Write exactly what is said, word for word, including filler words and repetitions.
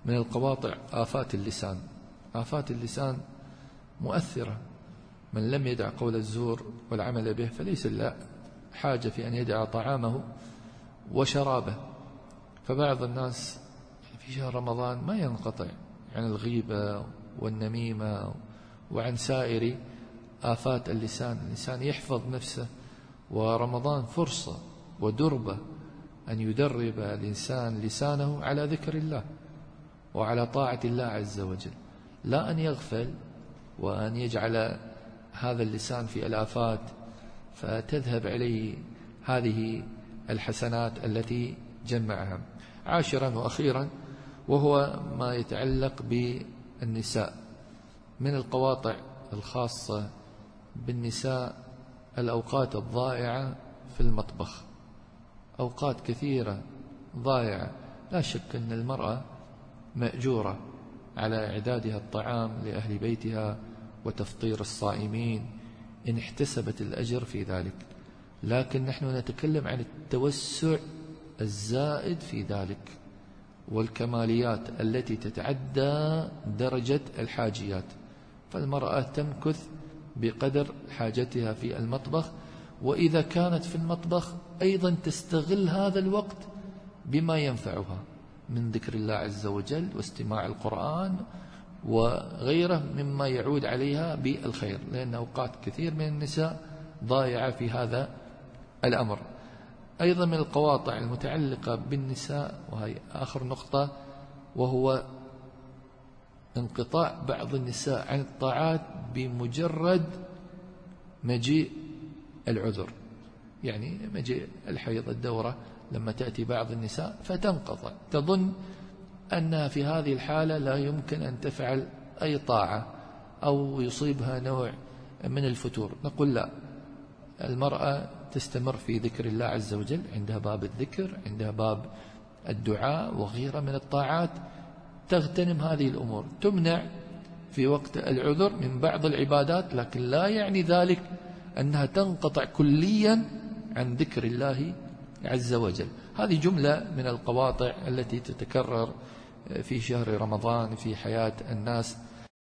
من القواطع آفات اللسان. آفات اللسان مؤثرة. من لم يدع قول الزور والعمل به فليس له حاجة في أن يدع طعامه وشرابه. فبعض الناس في شهر رمضان ما ينقطع عن الغيبة والنميمة وعن سائر آفات اللسان. الإنسان يحفظ نفسه، ورمضان فرصة ودربة أن يدرب الإنسان لسانه على ذكر الله وعلى طاعة الله عز وجل، لا أن يغفل وأن يجعل هذا اللسان في الآفات فتذهب عليه هذه الحسنات التي جمعها. عاشرا وأخيرا وهو ما يتعلق بالنساء. من القواطع الخاصة بالنساء الأوقات الضائعة في المطبخ. أوقات كثيرة ضائعة. لا شك أن المرأة مأجورة على إعدادها الطعام لأهل بيتها وتفطير الصائمين إن احتسبت الأجر في ذلك، لكن نحن نتكلم عن التوسع الزائد في ذلك والكماليات التي تتعدى درجة الحاجيات. فالمرأة تمكث بقدر حاجتها في المطبخ، وإذا كانت في المطبخ أيضا تستغل هذا الوقت بما ينفعها من ذكر الله عز وجل واستماع القرآن وغيره مما يعود عليها بالخير، لأن أوقات كثير من النساء ضائعة في هذا الأمر. أيضا من القواطع المتعلقة بالنساء، وهي آخر نقطة، وهو انقطاع بعض النساء عن الطاعات بمجرد مجيء العذر. يعني مجيء الحيض الدورة لما تأتي بعض النساء فتنقطع، تظن أنها في هذه الحالة لا يمكن أن تفعل أي طاعة أو يصيبها نوع من الفتور. نقول لا، المرأة تستمر في ذكر الله عز وجل، عندها باب الذكر، عندها باب الدعاء وغيرها من الطاعات، تغتنم هذه الأمور. تمنع في وقت العذر من بعض العبادات، لكن لا يعني ذلك أنها تنقطع كليا عن ذكر الله عز وجل. هذه جملة من القواطع التي تتكرر في شهر رمضان في حياة الناس